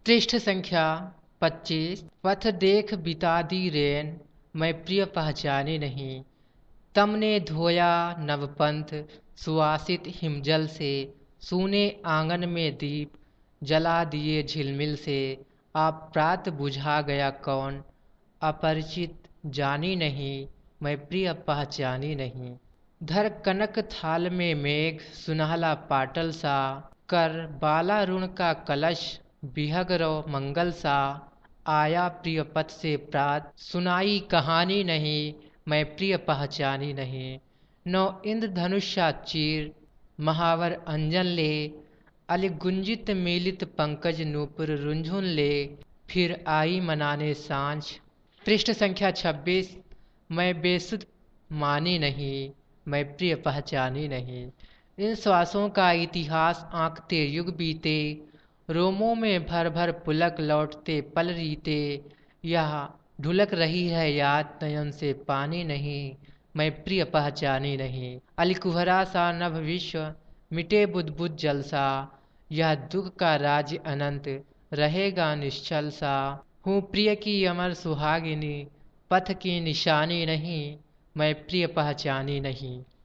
पृष्ठ संख्या 25। पथ देख बिता दी रेन, मैं प्रिय पहचाने नहीं। तमने धोया नवपंथ सुवासित हिमजल से, सूने आंगन में दीप जला दिए झिलमिल से। आप प्रात बुझा गया कौन, अपरिचित जानी नहीं, मैं प्रिय पहचानी नहीं। धर कनक थाल में मेघ सुनहला पाटल सा, कर बाला ऋण का कलश बिहग रो मंगल सा। आया प्रिय पथ से प्रात सुनाई कहानी नहीं, मैं प्रिय पहचानी नहीं। नौ इंद्रधनुषा चीर महावर अंजन ले, अलगुंजित मीलित पंकज नूपुर रुंझुन ले। फिर आई मनाने सांझ। पृष्ठ संख्या 26। मैं बेसुध मानी नहीं, मैं प्रिय पहचानी नहीं। इन श्वासों का इतिहास आंकते युग बीते, रोमों में भर भर पुलक लौटते पल रीते। यह ढुलक रही है याद नयन से पानी नहीं, मैं प्रिय पहचानी नहीं। अलकुहरा सा नभ विश्व मिटे बुद्बुद जल सा, यह दुख का राज्य अनंत रहेगा निश्चल सा। हूँ प्रिय की अमर सुहागिनी, पथ की निशानी नहीं, मैं प्रिय पहचानी नहीं।